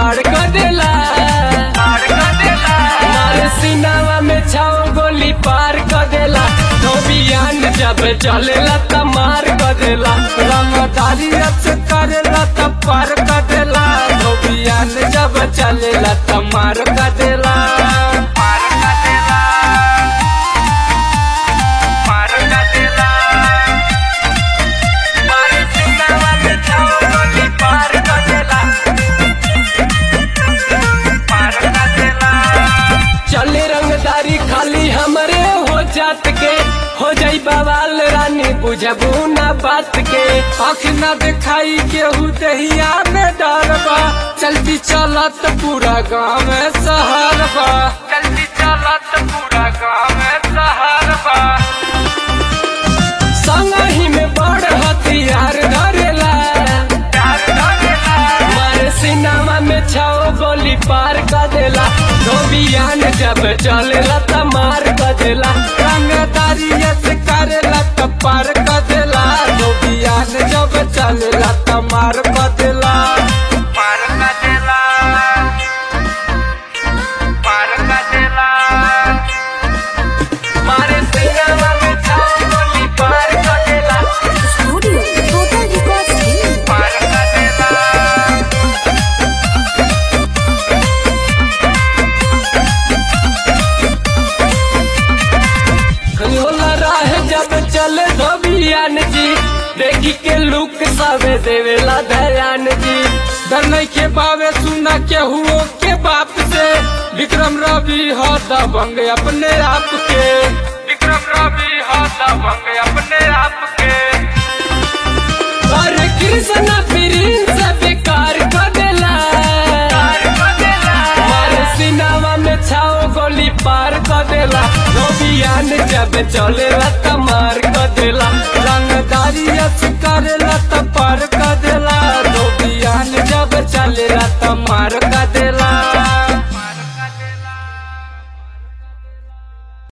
खाड़ कर देला मारे सीनावा में छाओ गोली पार कर देला धोबियान जब चलेला त मार कर देला रंगदारी से करेला त पार कर देला धोबियान जब चलेला त मार कर देला चले रंगदारी खाली हमरे हो जात के हो जाई बवाल रानी बुझबू ना बात के आँख न दिखाई केहू दहिया में डरबा चलती चलत पूरा गाँव में शहर बा चलती चलत पूरा गाँव में शहर बा संगही में बड़ हथियार धरेला मारे सीनामा में छाओ गोली पार कर देला धोबियान जब चलेला त मार कर देला रंगदारी से करेला त पार कर देला धोबियान जब चलेला त मार कर देला मार कर देला मार कर देला मारे सीनामा में छाओ गोली पार कर देला स्टूडियो टोटल रिकॉर्ड्स पार कर देला होला राह जब चले धोबियान जी देखी के लुक सावे देवेला दयान जी डर नहीं के बावे सुना के हुओ के बाप से विक्रम रवि हो दबंग अपने आप के विक्रम रवि हो दबंग अपने आप के अरे कृष्ण प्रिंस बेकार कर देला मारे सीनावा में छाओ गोली पार कर देला धोबियान जब चलेला त मार कर देला